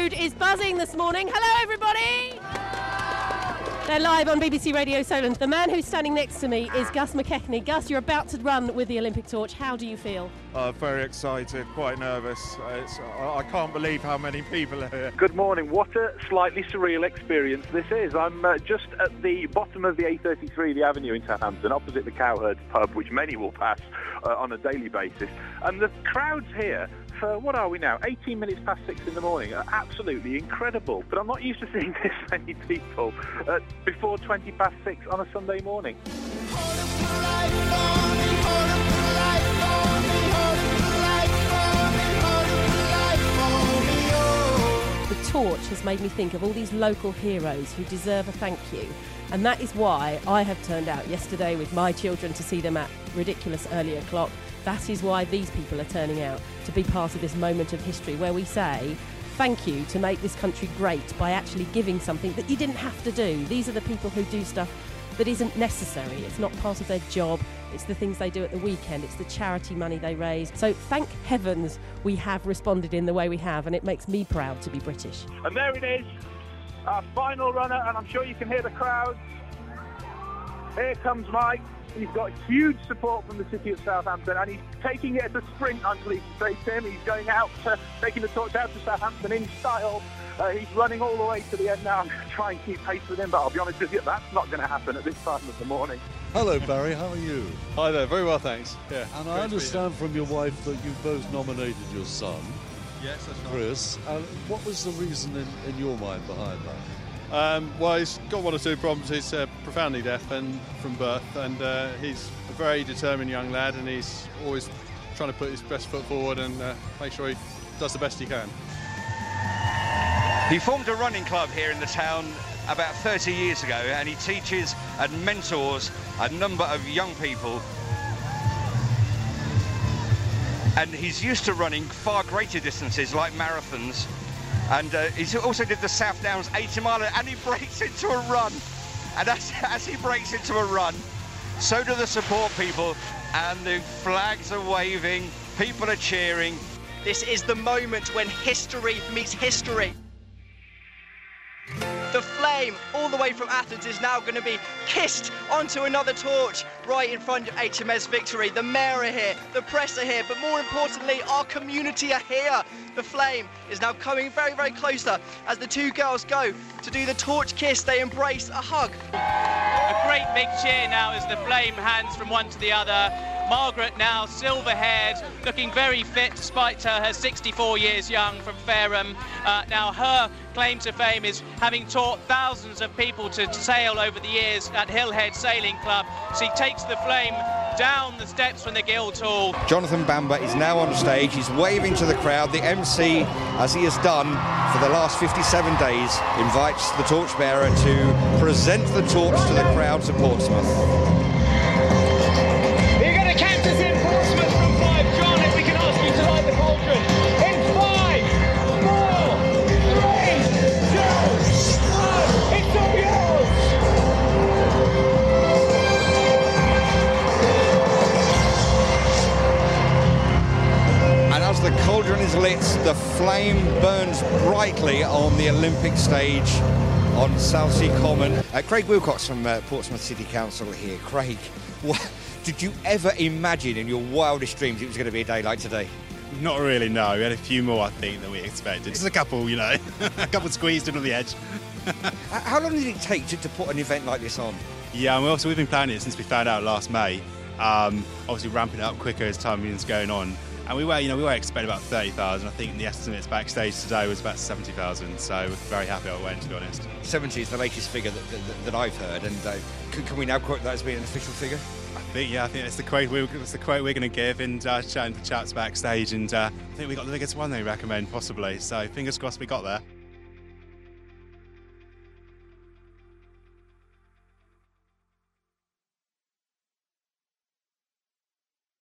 crowd is buzzing this morning. Hello, everybody. They're live on BBC Radio Solent. The man who's standing next to me is Gus McKechnie. Gus, you're about to run with the Olympic torch. How do you feel? Very excited, quite nervous. I can't believe how many people are here. Good morning. What a slightly surreal experience this is. I'm just at the bottom of the A33, the avenue in Southampton, opposite the Cowherds pub, which many will pass on a daily basis. And the crowds here, for what are we now, 18 minutes past 6 in the morning, are absolutely incredible. But I'm not used to seeing this many people before 20 past 6 on a Sunday morning. The torch has made me think of all these local heroes who deserve a thank you. And that is why I have turned out yesterday with my children to see them at ridiculous early o'clock. That is why these people are turning out to be part of this moment of history where we say thank you to make this country great by actually giving something that you didn't have to do. These are the people who do stuff that isn't necessary. It's not part of their job. It's the things they do at the weekend. It's the charity money they raise. So thank heavens we have responded in the way we have, and it makes me proud to be British. And there it is, our final runner, and I'm sure you can hear the crowds. Here comes Mike. He's got huge support from the city of Southampton, and he's taking it as a sprint, I'm pleased to say, Tim. He's going out, taking the torch out to Southampton in style. He's running all the way to the end now. I'm going to try and keep pace with him, but I'll be honest with you, that's not going to happen at this time of the morning. Hello, Barry. How are you? Hi there. Very well, thanks. Yeah. And I understand from your wife that you both nominated your son. Yes, that's right. Chris. What was the reason in your mind behind that? Well, he's got one or two problems. He's profoundly deaf and from birth, and he's a very determined young lad, and he's always trying to put his best foot forward and make sure he does the best he can. He formed a running club here in the town about 30 years ago, and he teaches and mentors a number of young people. And he's used to running far greater distances like marathons. And he also did the South Downs 80 mile, and he breaks into a run. And as he breaks into a run, so do the support people, and the flags are waving, people are cheering. This is the moment when history meets history. The flame, all the way from Athens, is now going to be kissed onto another torch right in front of HMS Victory. The mayor are here, the press are here, but more importantly, our community are here. The flame is now coming very, very closer as the two girls go to do the torch kiss. They embrace a hug. A great big cheer now as the flame hands from one to the other. Margaret now silver-haired, looking very fit despite her 64 years young from Fareham. Now her claim to fame is having taught thousands of people to sail over the years at Hillhead Sailing Club. She takes the flame down the steps from the Guildhall. Jonathan Bamber is now on stage. He's waving to the crowd. The MC, as he has done for the last 57 days, invites the torchbearer to present the torch to the crowds of Portsmouth. You're going to count us in Portsmouth from 5. John, if we can ask you to light the cauldron. In 5, 4, 3, 2, 1. It's all yours. And as the cauldron is lit, the flame burns brightly on the Olympic stage on Southsea Common. Craig Wilcox from Portsmouth City Council here. Craig, did you ever imagine in your wildest dreams it was going to be a day like today? Not really, no. We had a few more, I think, than we expected. Just a couple, you know, a couple squeezed in on the edge. How long did it take to put an event like this on? Yeah, and we've been planning it since we found out last May. Obviously ramping it up quicker as time is going on. And we were expecting about 30,000. I think the estimates backstage today was about 70,000. So we're very happy how it went, to be honest. 70 is the latest figure that I've heard. And can we now quote that as being an official figure? I think that's the quote we're going to give, and chatting to chaps backstage. And I think we got the biggest one they recommend, possibly. So fingers crossed we got there.